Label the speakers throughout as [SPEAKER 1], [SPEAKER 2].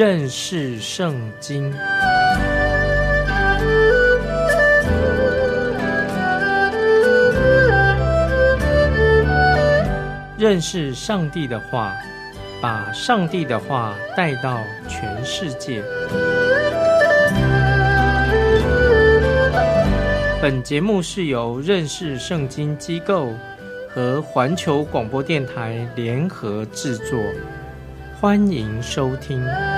[SPEAKER 1] 认识圣经。认识上帝的话，把上帝的话带到全世界。本节目是由认识圣经机构和环球广播电台联合制作，欢迎收听。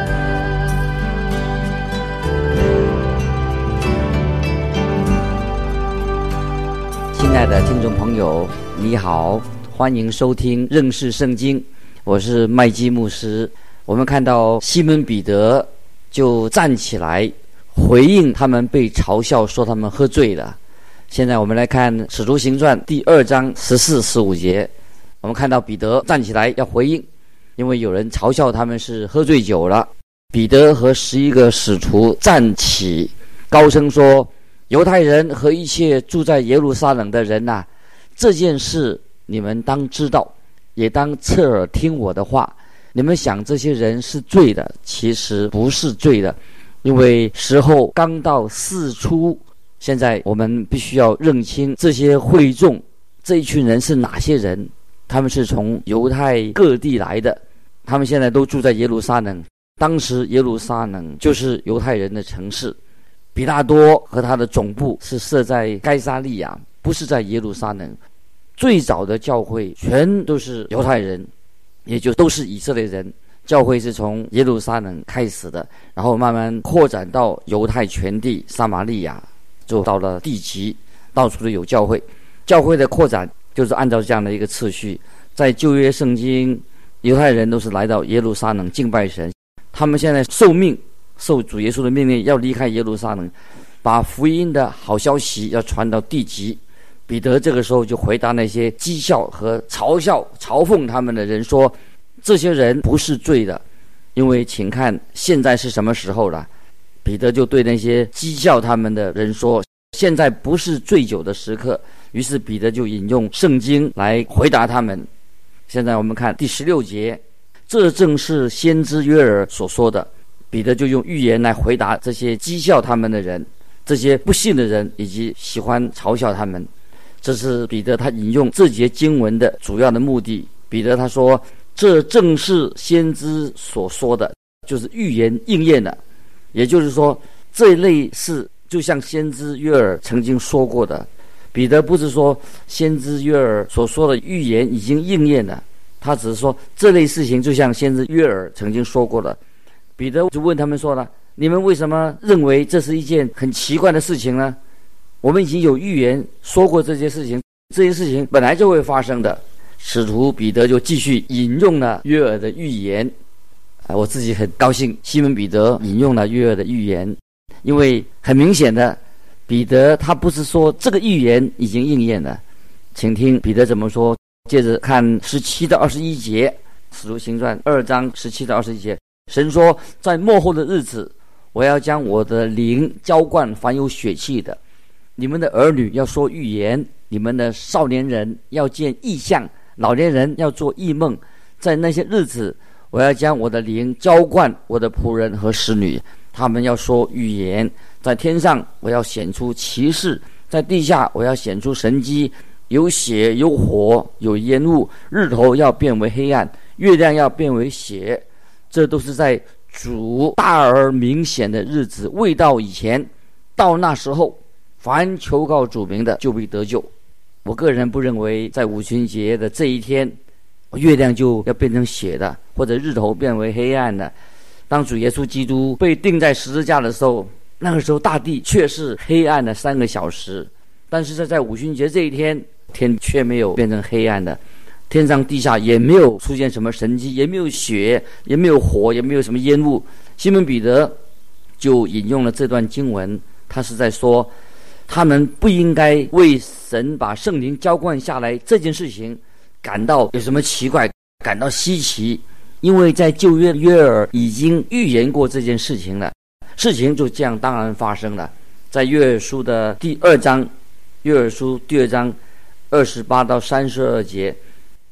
[SPEAKER 2] 亲爱的听众朋友，你好，欢迎收听认识圣经，我是麦基牧师。我们看到西门彼得就站起来回应他们被嘲笑说他们喝醉了。现在我们来看使徒行传第2章14、15节，我们看到彼得站起来要回应，因为有人嘲笑他们是喝醉酒了。彼得和11个使徒站起，高声说：犹太人和一切住在耶路撒冷的人啊，这件事你们当知道，也当侧耳听我的话。你们想这些人是醉的，其实不是醉的，因为时候刚到4初。现在我们必须要认清这些会众，这一群人是哪些人。他们是从犹太各地来的，他们现在都住在耶路撒冷。当时耶路撒冷就是犹太人的城市，比拉多和他的总部是设在该撒利亚，不是在耶路撒冷。最早的教会全都是犹太人，也就都是以色列人。教会是从耶路撒冷开始的，然后慢慢扩展到犹太全地，撒玛利亚就到了地极，到处都有教会。教会的扩展就是按照这样的一个次序。在旧约圣经，犹太人都是来到耶路撒冷敬拜神，他们现在受主耶稣的命令要离开耶路撒冷，把福音的好消息要传到地极。彼得这个时候就回答那些讥笑和嘲讽他们的人说，这些人不是醉的，因为请看现在是什么时候了。彼得就对那些讥笑他们的人说，现在不是醉酒的时刻。于是彼得就引用圣经来回答他们。现在我们看第16节，这正是先知约珥所说的。彼得就用预言来回答这些讥笑他们的人，这些不信的人以及喜欢嘲笑他们。这是彼得他引用这节经文的主要的目的。彼得他说，这正是先知所说的，就是预言应验了。也就是说，这一类事就像先知约珥曾经说过的。彼得不是说先知约珥所说的预言已经应验了，他只是说这类事情就像先知约珥曾经说过的。彼得就问他们说了，你们为什么认为这是一件很奇怪的事情呢？我们已经有预言说过这些事情，这些事情本来就会发生的。使徒彼得就继续引用了约珥的预言。我自己很高兴西门彼得引用了约珥的预言，因为很明显的，彼得他不是说这个预言已经应验了。请听彼得怎么说，接着看17到21节，使徒行传2章17到21节。神说，在末后的日子，我要将我的灵浇灌凡有血气的，你们的儿女要说预言，你们的少年人要见异象，老年人要做异梦。在那些日子，我要将我的灵浇灌我的仆人和使女，他们要说预言。在天上我要显出奇事，在地下我要显出神迹，有血有火有烟雾，日头要变为黑暗，月亮要变为血。这都是在主大而明显的日子未到以前。到那时候，凡求告主名的就必得救。我个人不认为在五旬节的这一天，月亮就要变成血的，或者日头变为黑暗的。当主耶稣基督被钉在十字架的时候，那个时候大地却是黑暗的3个小时。但是在五旬节这一天，天却没有变成黑暗的，天上地下也没有出现什么神迹，也没有血，也没有火，也没有什么烟雾。西门彼得就引用了这段经文，他是在说，他们不应该为神把圣灵浇灌下来这件事情感到有什么奇怪，感到稀奇，因为在旧约约珥已经预言过这件事情了，事情就这样当然发生了。在约珥书的第2章，约珥书第2章28到32节，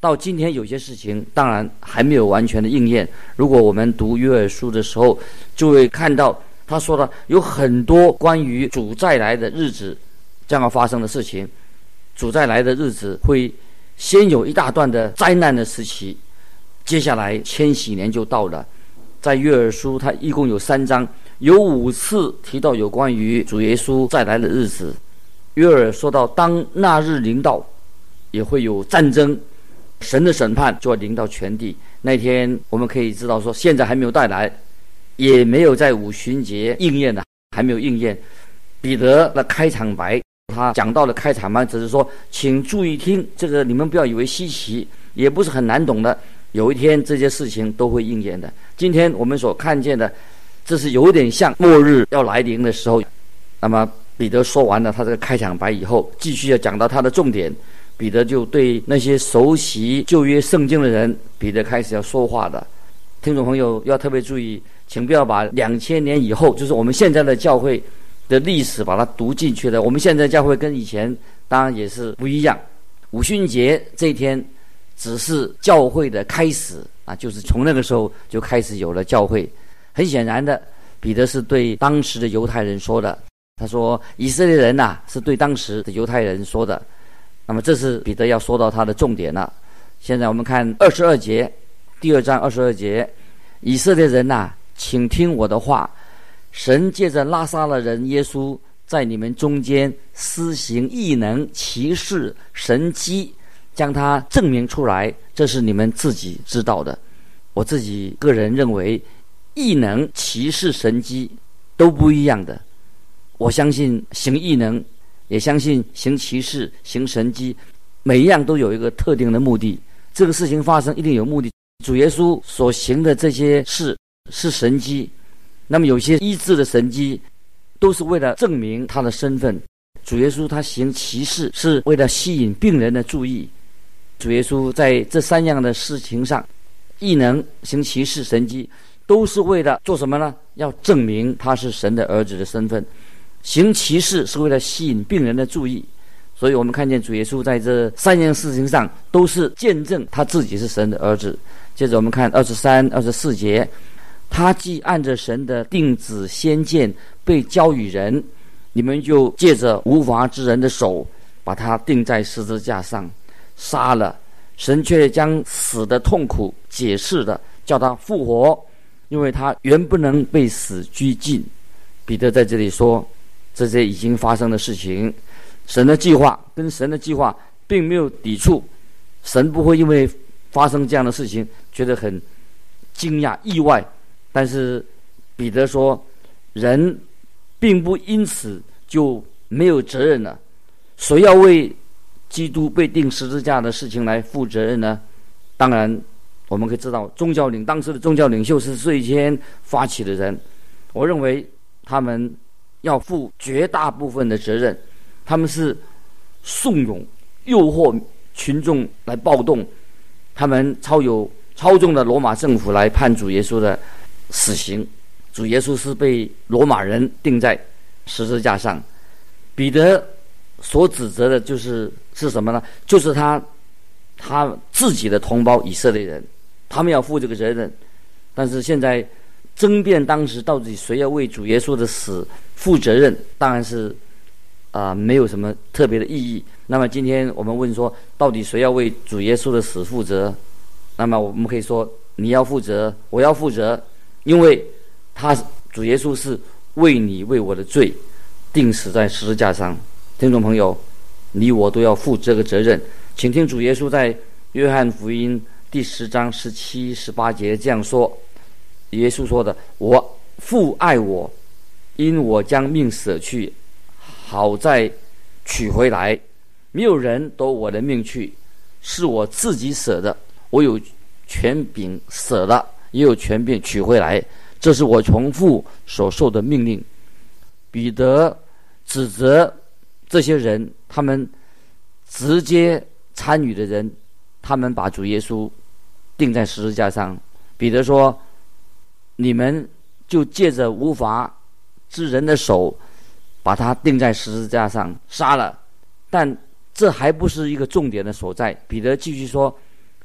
[SPEAKER 2] 到今天有些事情当然还没有完全的应验。如果我们读约珥书的时候，就会看到他说的有很多关于主再来的日子将要发生的事情。主再来的日子会先有一大段的灾难的时期，接下来千禧年就到了。在约珥书它一共有3章，有5次提到有关于主耶稣再来的日子。约珥说到，当那日临到，也会有战争，神的审判就要临到全地。那天我们可以知道说，现在还没有带来，也没有在五旬节应验的，还没有应验。彼得的开场白，他讲到了开场白，只是说请注意听，这个你们不要以为稀奇，也不是很难懂的，有一天这些事情都会应验的。今天我们所看见的，这是有点像末日要来临的时候。那么彼得说完了他这个开场白以后，继续要讲到他的重点。彼得就对那些熟悉旧约圣经的人，彼得开始要说话的。听众朋友要特别注意，请不要把2000年以后，就是我们现在的教会的历史把它读进去了。我们现在教会跟以前当然也是不一样。五旬节这一天只是教会的开始啊，就是从那个时候就开始有了教会。很显然的，彼得是对当时的犹太人说的。他说以色列人是对当时的犹太人说的。那么这是彼得要说到他的重点了。现在我们看22节，第2章22节，以色列人请听我的话，神借着拉撒勒人耶稣在你们中间施行异能、奇事、神迹，将它证明出来，这是你们自己知道的。我自己个人认为，异能、奇事、神迹都不一样的。我相信行异能，也相信行奇事、行神迹，每一样都有一个特定的目的。这个事情发生一定有目的。主耶稣所行的这些事是神迹，那么有些医治的神迹都是为了证明他的身份。主耶稣他行奇事是为了吸引病人的注意。主耶稣在这3样的事情上，异能、行奇事、神迹，都是为了做什么呢？要证明他是神的儿子的身份。行奇事是为了吸引病人的注意，所以我们看见主耶稣在这3样事情上都是见证他自己是神的儿子。接着我们看23、24节，他既按着神的定旨先见被交与人，你们就借着无法之人的手把他钉在十字架上杀了。神却将死的痛苦解释的叫他复活，因为他原不能被死拘禁。彼得在这里说，这些已经发生的事情，神的计划跟神的计划并没有抵触，神不会因为发生这样的事情觉得很惊讶意外。但是彼得说，人并不因此就没有责任了。谁要为基督被钉十字架的事情来负责任呢？当然我们可以知道，当时的宗教领袖是最先发起的人，我认为他们要负绝大部分的责任。他们是怂恿诱惑群众来暴动，他们操纵了罗马政府来判主耶稣的死刑。主耶稣是被罗马人钉在十字架上。彼得所指责的是什么呢？就是他自己的同胞以色列人，他们要负这个责任。但是现在争辩当时到底谁要为主耶稣的死负责任，当然是没有什么特别的意义。那么今天我们问说，到底谁要为主耶稣的死负责？那么我们可以说，你要负责，我要负责，因为主耶稣是为你为我的罪钉死在十字架上。听众朋友，你我都要负这个责任。请听主耶稣在约翰福音第10章17、18节这样说。耶稣说的，我父爱我，因我将命舍去，好再取回来。没有人夺我的命去，是我自己舍的。我有权柄舍了，也有权柄取回来，这是我从父所受的命令。彼得指责这些人，他们直接参与的人，他们把主耶稣钉在十字架上。彼得说，你们就借着无法之人的手把他钉在十字架上杀了。但这还不是一个重点的所在。彼得继续说，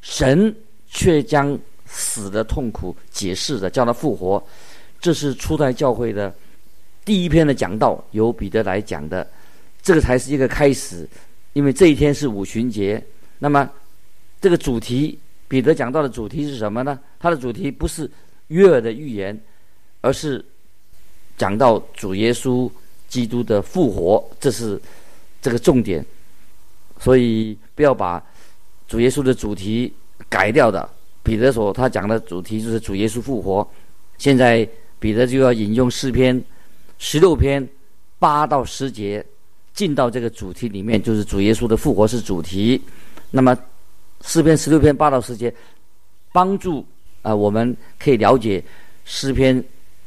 [SPEAKER 2] 神却将死的痛苦解释的，叫他复活。这是初代教会的第一篇的讲道，由彼得来讲的，这个才是一个开始。因为这一天是五旬节，那么这个主题，彼得讲到的主题是什么呢？他的主题不是约珥的预言，而是讲到主耶稣基督的复活，这是这个重点。所以不要把主耶稣的主题改掉的。彼得他讲的主题就是主耶稣复活。现在彼得就要引用诗篇16篇8到10节，进到这个主题里面，就是主耶稣的复活是主题。那么诗篇16篇8到10节帮助我们可以了解诗篇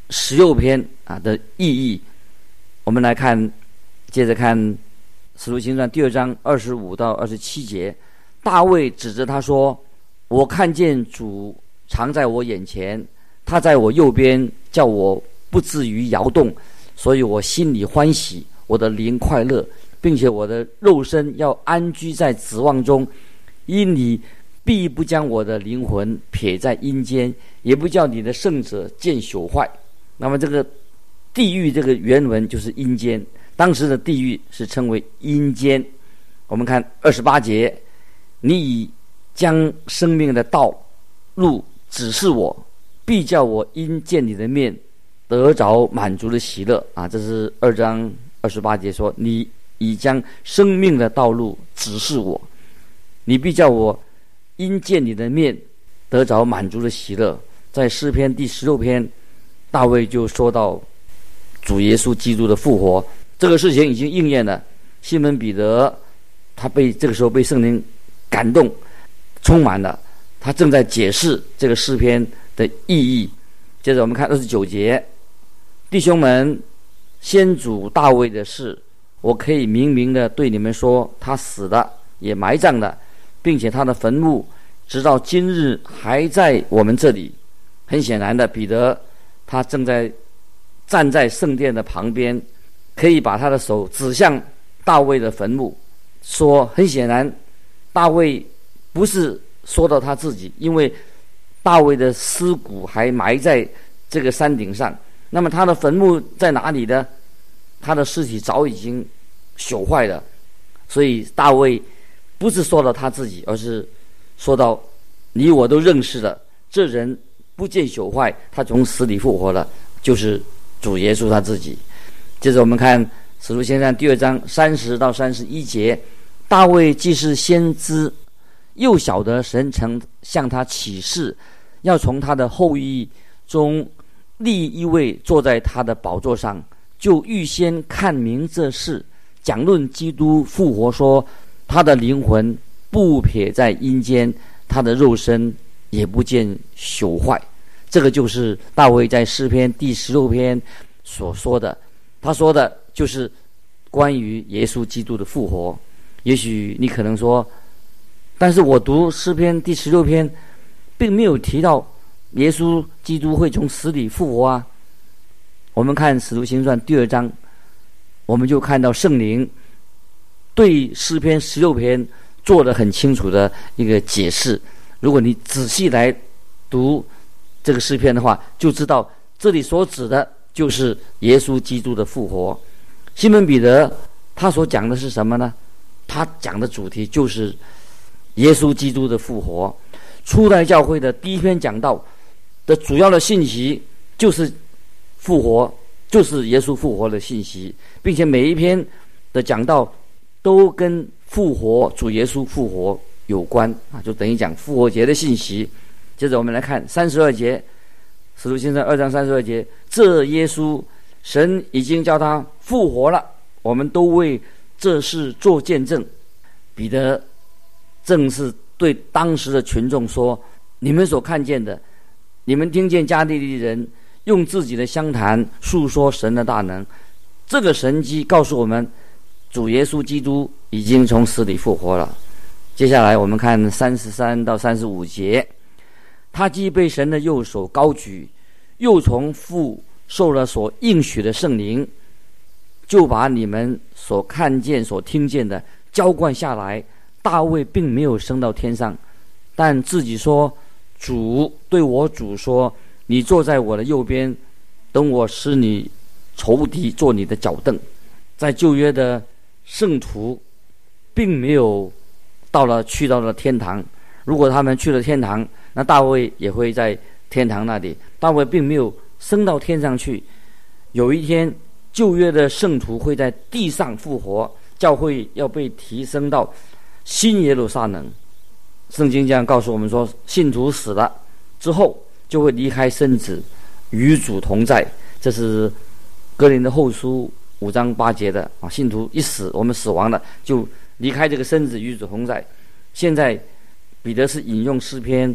[SPEAKER 2] 16篇的意义。我们来看，接着看使徒行传第2章25到27节，大卫指着他说：我看见主常在我眼前，他在我右边，叫我不至于摇动，所以我心里欢喜，我的灵快乐，并且我的肉身要安居在指望中，因你必不将我的灵魂撇在阴间，也不叫你的圣者见朽坏。那么这个地狱，这个原文就是阴间，当时的地狱是称为阴间。我们看28节，你已将生命的道路指示我，必叫我因见你的面得着满足的喜乐。这是2章28节说，你已将生命的道路指示我，你必叫我因见你的面得着满足的喜乐。在诗篇第16篇，大卫就说到主耶稣基督的复活，这个事情已经应验了。西门彼得他这个时候被圣灵感动充满了，他正在解释这个诗篇的意义。接着我们看29节，弟兄们，先祖大卫的事，我可以明明的对你们说，他死了，也埋葬了，并且他的坟墓直到今日还在我们这里。很显然的，彼得他正在站在圣殿的旁边，可以把他的手指向大卫的坟墓，说很显然大卫不是说到他自己，因为大卫的尸骨还埋在这个山顶上。那么他的坟墓在哪里呢？他的尸体早已经朽坏了，所以大卫不是说到他自己，而是说到你我都认识了，这人不见朽坏，他从死里复活了，就是主耶稣他自己。接着我们看使徒行传第2章30到31节，大卫既是先知，又晓得神曾向他启示，要从他的后裔中立一位坐在他的宝座上，就预先看明这事，讲论基督复活，说他的灵魂不撇在阴间，他的肉身也不见朽坏。这个就是大卫在诗篇第16篇所说的，他说的就是关于耶稣基督的复活。也许你可能说，但是我读诗篇第16篇并没有提到耶稣基督会从死里复活啊。我们看使徒行传第2章，我们就看到圣灵对诗篇16篇做了很清楚的一个解释。如果你仔细来读这个诗篇的话，就知道这里所指的就是耶稣基督的复活。西门彼得他所讲的是什么呢？他讲的主题就是耶稣基督的复活。初代教会的第一篇讲道的主要的信息就是复活，就是耶稣复活的信息，并且每一篇的讲道都跟复活，主耶稣复活有关就等于讲复活节的信息。接着我们来看32节，使徒行传2章32节，这耶稣神已经叫他复活了，我们都为这事做见证。彼得正是对当时的群众说，你们所看见的，你们听见加利利人用自己的乡谈述说神的大能，这个神迹告诉我们，主耶稣基督已经从死里复活了。接下来我们看33到35节，他既被神的右手高举，又从父受了所应许的圣灵，就把你们所看见所听见的浇灌下来。大卫并没有升到天上， 但自己说，对我主说，你坐在我的右边，等我使你仇敌做你的脚凳。在旧约的圣徒并没有去到了天堂，如果他们去了天堂，那大卫也会在天堂那里。大卫并没有升到天上去，有一天旧约的圣徒会在地上复活，教会要被提升到新耶路撒冷。圣经这样告诉我们说，信徒死了之后就会离开身子，与主同在。这是哥林多后书5章8节的啊，信徒一死，我们死亡了，就离开这个身子，与主同在。现在彼得是引用诗篇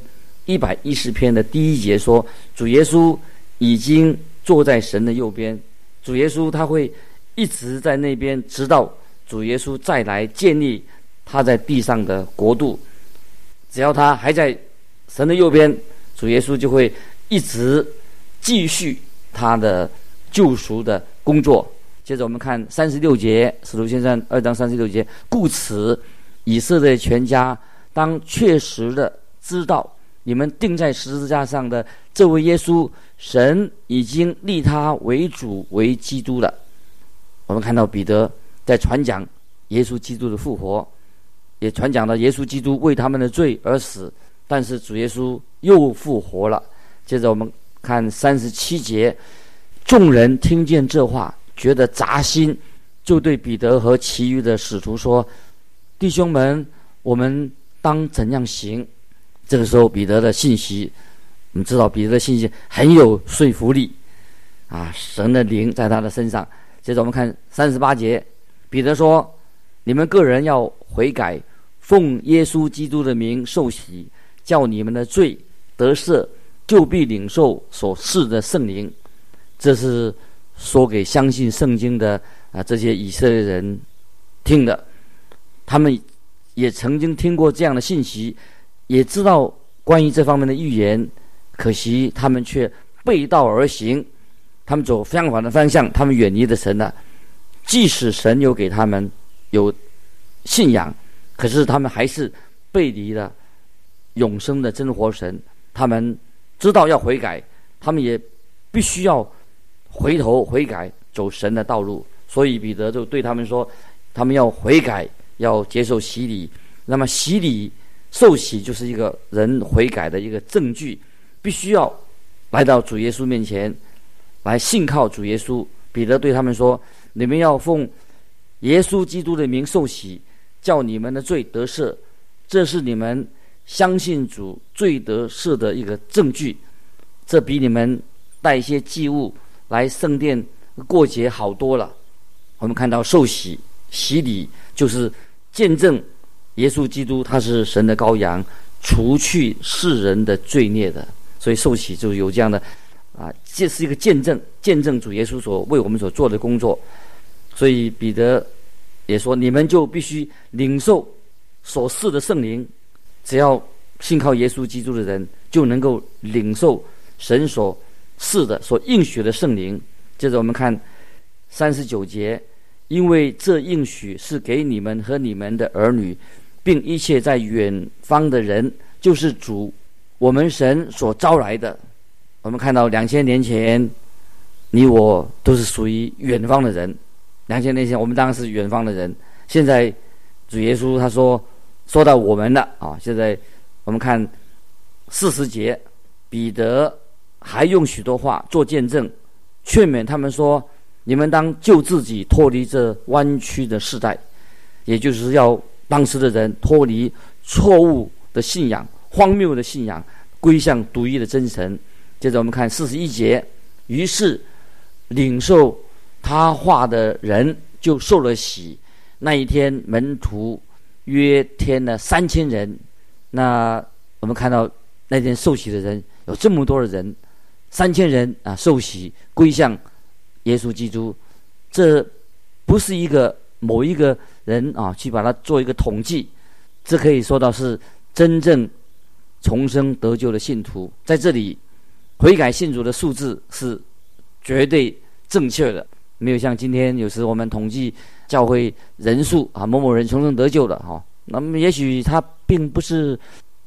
[SPEAKER 2] 110篇的第1节说，主耶稣已经坐在神的右边，主耶稣他会一直在那边，直到主耶稣再来建立他在地上的国度。只要他还在神的右边，主耶稣就会一直继续他的救赎的工作。接着我们看36节，使徒行传2章36节，故此以色列全家当确实的知道，你们钉在十字架上的这位耶稣，神已经立他为主为基督了。我们看到彼得在传讲耶稣基督的复活，也传讲了耶稣基督为他们的罪而死，但是主耶稣又复活了。接着我们看37节，众人听见这话，觉得扎心，就对彼得和其余的使徒说，弟兄们，我们当怎样行？这个时候彼得的信息，我们知道彼得的信息很有说服力啊，神的灵在他的身上。接着我们看38节，彼得说，你们个人要悔改，奉耶稣基督的名受洗，叫你们的罪得赦，就必领受所赐的圣灵。这是说给相信圣经的这些以色列人听的，他们也曾经听过这样的信息，也知道关于这方面的预言，可惜他们却背道而行，他们走相反的方向，他们远离了神了。即使神有给他们有信仰，可是他们还是背离了永生的真活神。他们知道要悔改，他们也必须要回头悔改，走神的道路。所以彼得就对他们说，他们要悔改，要接受洗礼。那么洗礼受洗就是一个人悔改的一个证据，必须要来到主耶稣面前来信靠主耶稣。彼得对他们说，你们要奉耶稣基督的名受洗，叫你们的罪得赦，这是你们相信主罪得赦的一个证据。这比你们带一些祭物来圣殿过节好多了。我们看到受洗洗礼就是见证耶稣基督他是神的羔羊，除去世人的罪孽的。所以受洗就有这样的这是一个见证主耶稣所为我们所做的工作。所以彼得也说，你们就必须领受所赐的圣灵，只要信靠耶稣基督的人就能够领受神所赐的所应许的圣灵。接着我们看39节，因为这应许是给你们和你们的儿女，并一切在远方的人，就是主我们神所招来的。我们看到2000年前你我都是属于远方的人，2000年前我们当然是远方的人。现在主耶稣他说到我们了现在我们看40节，彼得还用许多话做见证，劝勉他们说，你们当救自己脱离这弯曲的世代，也就是要当时的人脱离错误的信仰、荒谬的信仰，归向独一的真神。接着我们看41节，于是领受他话的人就受了洗，那一天门徒约添了3000人。那我们看到那天受洗的人有这么多的人，3000人受洗归向耶稣基督。这不是某一个人去把它做一个统计，这可以说到是真正重生得救的信徒。在这里悔改信主的数字是绝对正确的，没有像今天有时我们统计教会人数某某人重生得救了那么也许他并不是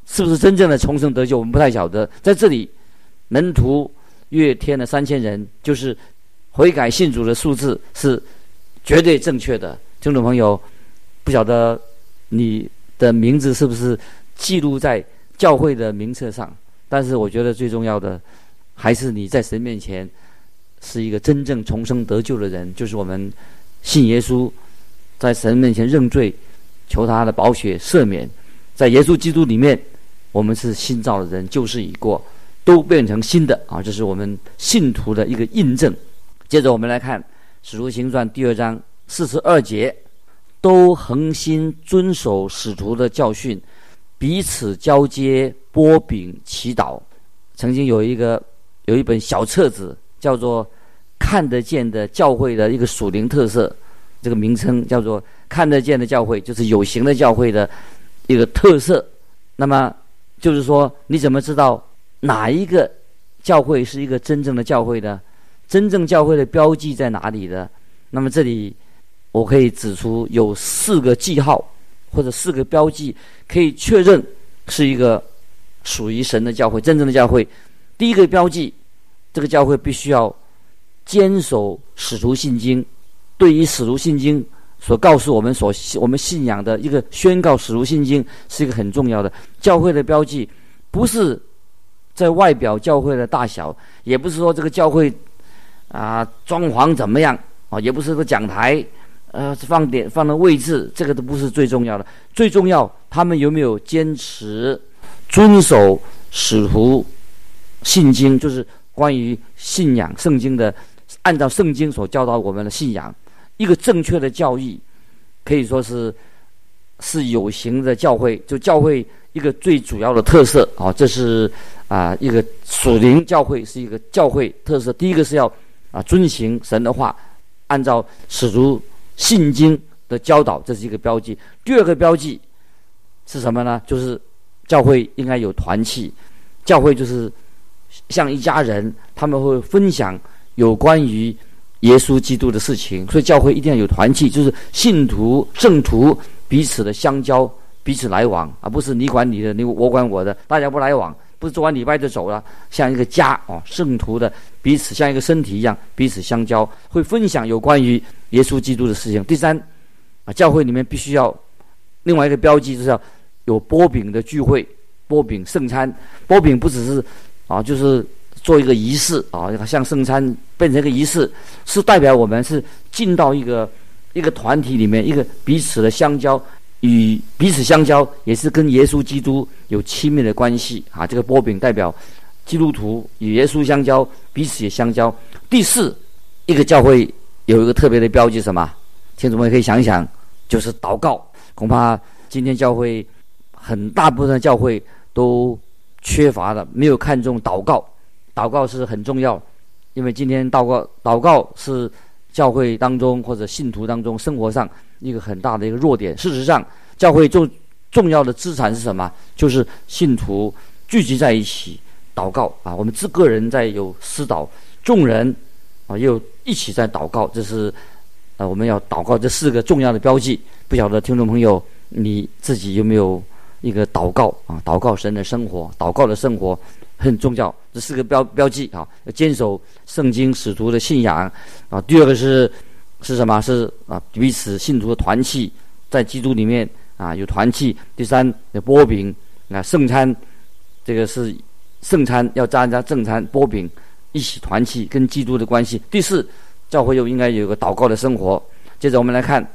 [SPEAKER 2] 是不是真正的重生得救，我们不太晓得。在这里，门徒约添了3000人，就是悔改信主的数字是绝对正确的。听众朋友，不晓得你的名字是不是记录在教会的名册上？但是我觉得最重要的还是你在神面前是一个真正重生得救的人，就是我们信耶稣，在神面前认罪，求他的宝血赦免，在耶稣基督里面我们是新造的人，旧事已过，都变成新的啊！这是我们信徒的一个印证。接着我们来看使徒行传第2章42节，都恒心遵守使徒的教训，彼此交接，擘饼祈祷。曾经有一本小册子叫做看得见的教会的一个属灵特色，这个名称叫做看得见的教会，就是有形的教会的一个特色。那么就是说，你怎么知道哪一个教会是一个真正的教会呢？真正教会的标记在哪里呢？那么这里我可以指出有4个记号或者4个标记，可以确认是一个属于神的教会，真正的教会。第一个标记，这个教会必须要坚守使徒信经，对于使徒信经所告诉我们我们信仰的一个宣告，使徒信经是一个很重要的。教会的标记不是在外表教会的大小，也不是说这个教会装潢怎么样也不是说讲台放的位置，这个都不是最重要的。最重要，他们有没有坚持遵守使徒信经，就是关于信仰圣经的，按照圣经所教导我们的信仰，一个正确的教义，可以说是有形的教会，就教会一个最主要的特色这是一个属灵教会，是一个教会特色。第一个是要遵行神的话，按照使徒信经的教导，这是一个标记。第二个标记是什么呢？就是教会应该有团契，教会就是像一家人，他们会分享有关于耶稣基督的事情，所以教会一定要有团契，就是信徒圣徒彼此的相交，彼此来往，而不是你管你的，我管我的，大家不来往，不是做完礼拜就走了，像一个家圣徒的彼此像一个身体一样彼此相交，会分享有关于耶稣基督的事情。第三教会里面必须要另外一个标记，就是要有擘饼的聚会，擘饼圣餐。擘饼不只是就是做一个仪式像圣餐变成一个仪式，是代表我们是进到一个团体里面，一个彼此的相交，与彼此相交也是跟耶稣基督有亲密的关系这个擘饼代表基督徒与耶稣相交，彼此也相交。第四，一个教会有一个特别的标记，什么？听众们可以想一想，就是祷告。恐怕今天教会很大部分的教会都缺乏了，没有看重祷告。祷告是很重要，因为今天祷告是教会当中或者信徒当中生活上一个很大的一个弱点。事实上，教会重要的资产是什么？就是信徒聚集在一起祷告我们个人在有私祷，众人也有一起在祷告，这是我们要祷告这4个重要的标记。不晓得听众朋友你自己有没有一个祷告祷告神的生活，祷告的生活很重要。这4个标记要坚守圣经使徒的信仰第二个是什么？是彼此信徒的团契，在基督里面有团契。第三，有擘饼圣餐，这个是圣餐要加正餐，擘饼一起团契跟基督的关系。第四，教会又应该有一个祷告的生活。接着我们来看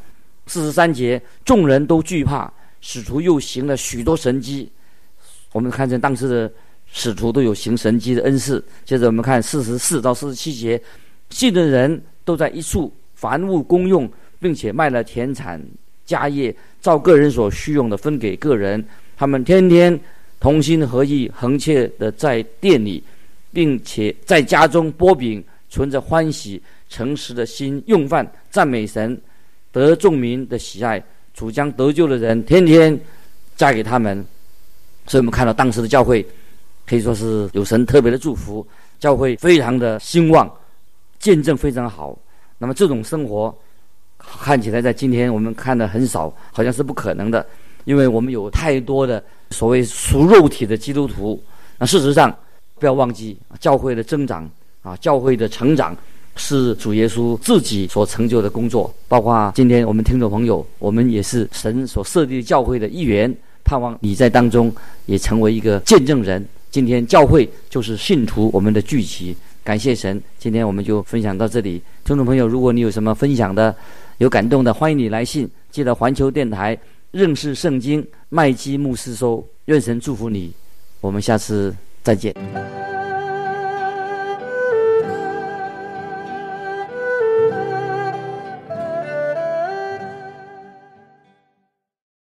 [SPEAKER 2] 43节，众人都惧怕，使徒又行了许多神迹。我们看见当时的使徒都有行神迹的恩赐。接着我们看44到47节，信的人都在一处，凡物公用，并且卖了田产家业，照个人所需用的分给个人。他们天天同心合意，恒切的在店里，并且在家中擘饼，存着欢喜诚实的心用饭，赞美神，得众民的喜爱。主将得救的人天天加给他们。所以我们看到当时的教会可以说是有神特别的祝福，教会非常的兴旺，见证非常好。那么这种生活看起来在今天我们看的很少，好像是不可能的。 因为我们有太多的所谓属肉体的基督徒。那事实上不要忘记，教会的增长教会的成长是主耶稣自己所成就的工作，包括今天我们听众朋友，我们也是神所设立教会的一员，盼望你在当中也成为一个见证人。今天教会就是信徒我们的聚集，感谢神。今天我们就分享到这里，听众朋友，如果你有什么分享的有感动的，欢迎你来信，记得环球电台认识圣经麦基牧师收。愿神祝福你，我们下次再见。